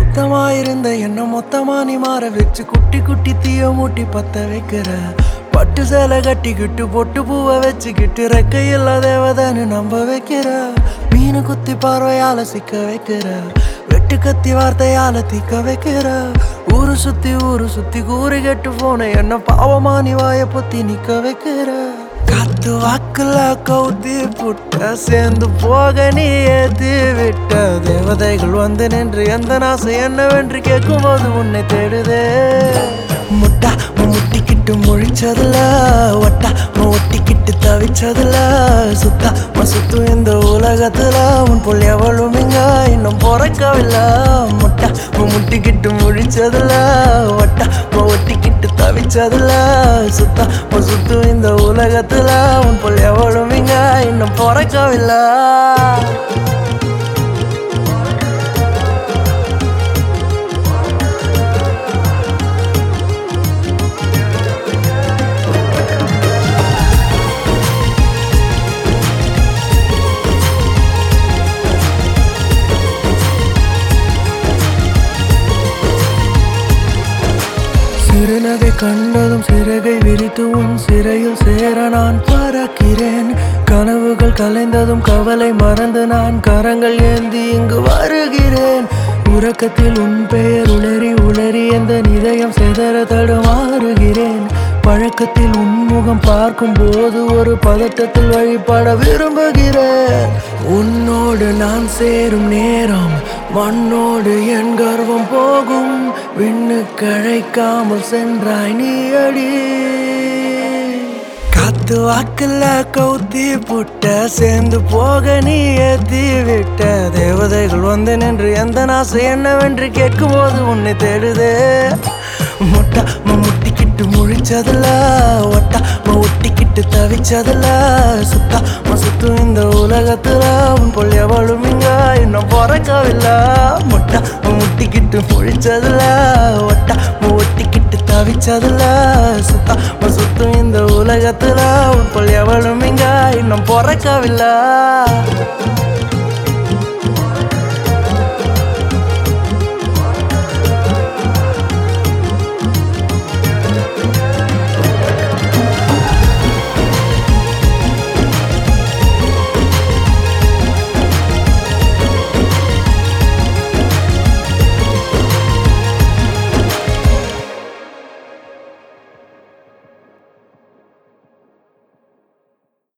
சுத்தமாயிருந்த என்ன மொத்தமா நீ மாற வச்சு குட்டி குட்டி தீய மூட்டி பத்த வைக்கிற. பட்டு சேலை கட்டிக்கிட்டு பொட்டு பூவை வச்சுக்கிட்டு ரெக்கையில்லா தேவதைன்னு நம்ப வைக்கிற. மீனு குத்தி பார்வையால சிக்க வைக்கிற. வெட்டு கத்தி வார்த்தையால தீக்க வைக்கிற. ஊரு சுத்தி கூறு கெட்டு போன என்ன பாவமா நீ வாய பொத்தி நிக்க வைக்கிற. காத்து வாக்குல கவுத்தி புட்ட சேர்ந்து போக நீ ஏத்தி விட்ட. தேவதைகள் வந்து நின்று எந்த நாசை என்னவென்று கேட்கும் போது உன்னை தேடுதே. முட்டா முட்டிக்கிட்டு முழிச்சதுல ஒட்டா ஒட்டிக்கிட்டு தவிச்சதுல சுத்தா சுத்தும் இந்த உலகத்துல உன் போல் எவளும் இங்க இன்னும் பிறக்கவில்லை. முட்டா முட்டிக்கிட்டு முழிச்சதுல ஒட்டா ஒட்டிக்கிட்டு தவிச்சதுல சுத்தா சுத்தும் இந்த உலகத்துல உன் போல் எவளும் இங்க இன்னும் பிறக்கவில்லை. சிறுநகை கண்டதும் சிறகை விரித்து உன் சிறையில் சேர நான் பறக்கிறேன். கனவுகள் கலைந்ததும் கவலை மறந்து நான் கரங்கள் ஏந்தி இங்கு வருகிறேன். உறக்கத்தில் உன் பெயர் உளறி உளறி எந்த இதயம் செதற தடுமாறுகிறேன். பழக்கத்தில் உன்முகம் பார்க்கும் போது ஒரு பதட்டத்தில் வழிபட விரும்புகிறேன். உன்னோடு நான் சேரும் நேரம் மண்ணோடு என் கர்வம் போகும். விண்ணுக்கு அழைக்காமல் சென்றாய் நீ அடி. காத்து வாக்குல கவுத்தி புட்ட சேர்ந்து போக நீ ஏத்தி விட்ட. தேவதைகள் வந்து நின்று எந்த நாசை என்னவென்று கேட்கும் போது உன்னை தேடுதே. முட்டா முட்டிக்கிட்டு முழிச்சதுல ஒட்டா ஒட்டிக்கிட்டு தவிச்சதுல சுத்தா சுத்தும் இந்த உலகத்துல உன் போல் எவளும் இங்க இன்னும் பிறக்கவில்லை. முட்டா முட்டிக்கிட்டு முழிச்சதுல ஒட்டா ஒட்டிக்கிட்டு தவிச்சதுல சுத்தா சுத்தும் இந்த உலகத்துல உன் போல் எவளும் இங்க இன்னும் பிறக்கவில்லை.